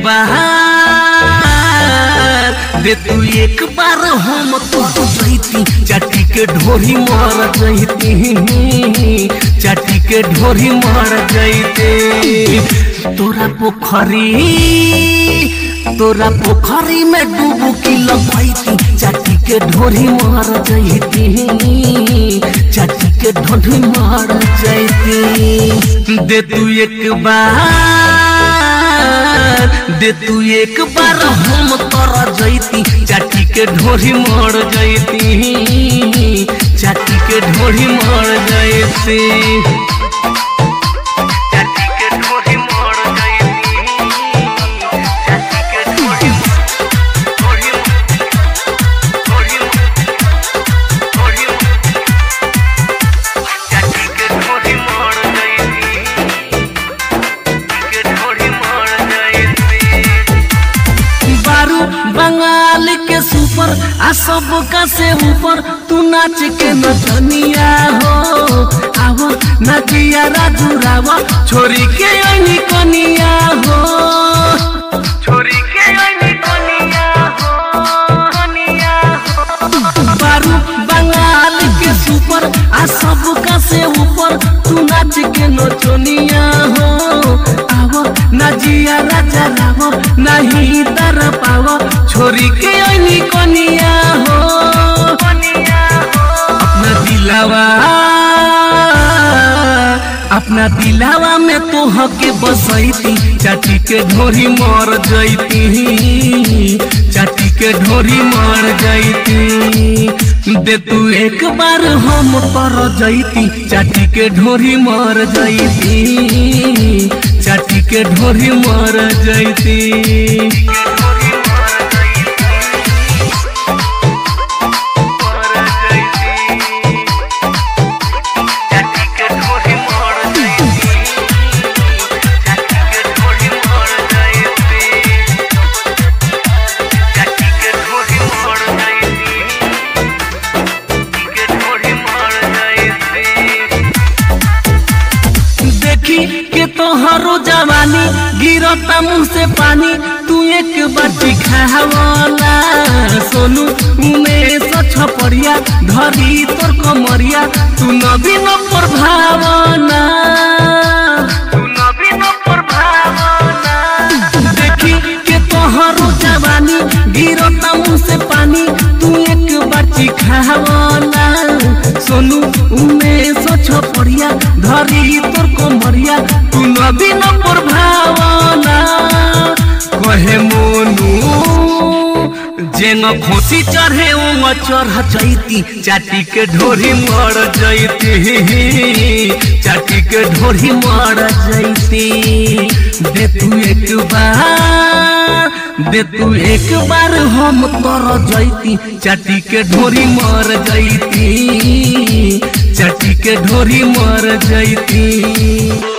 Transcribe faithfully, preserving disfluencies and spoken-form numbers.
बार दे तू एक बार हम तो जैती चाटी के ढोरी मर जैती चाटी के ढोरी मर जैते तोरा पोखरी तोरा पोखरी में डुबकी लगैती चाटी के ढोरी मर जैती चाटी के ढोरी मर जैती दे तू एक बार दे तू एक बार हम तोरा जैती चाटी के ढोरी मर जैती चाटी के ढोरी मर जैती बंगाल के सुपर आ सबका से ऊपर तू नाच के नचनिया हो आवा नचिया राजू रावा छोरी के ओनी कनिया हो छोरी के ओनी कनिया हो कनिया हो बारू बंगाल के सुपर आ सबका से ऊपर तू नाच के नचनिया हो आवा नजिया राजा रावा नहीं तर पावा छोरी के ओनी कनिया हो अपना दिलावा अपना दिलावा में तो हके बसैती चाटी के ढोरी मर जैती चाटी के ढोरी मर जैती दे तू एक बार हम पर जैती चाटी के ढोरी मर जैती चाटी के ढोरी मर जैती के तोहरो जवानी गिरता मुँह से पानी तू एक बाटी खावला सोनू उमेश छपड़िया धरी तोर कमरिया तू नवीन पर भावना तू नवीन पर भावना देखी के तोहरो जवानी गिरता मुँह से पानी तू एक बाटी खावला सोनू उमेश छपड़िया धरी तोर कमरिया तू नवीन पर भावना कहे मोनू जेंग खोसी चढ़े ओंग चढ़ जैती चाटी के ढोरी मर जैती चाटी के ढोरी मर जैती दे तू एक बार दे तू एक बार हम तर जैती चाटी के ढोरी मर जैती चाटी के ढोरी मर जैती।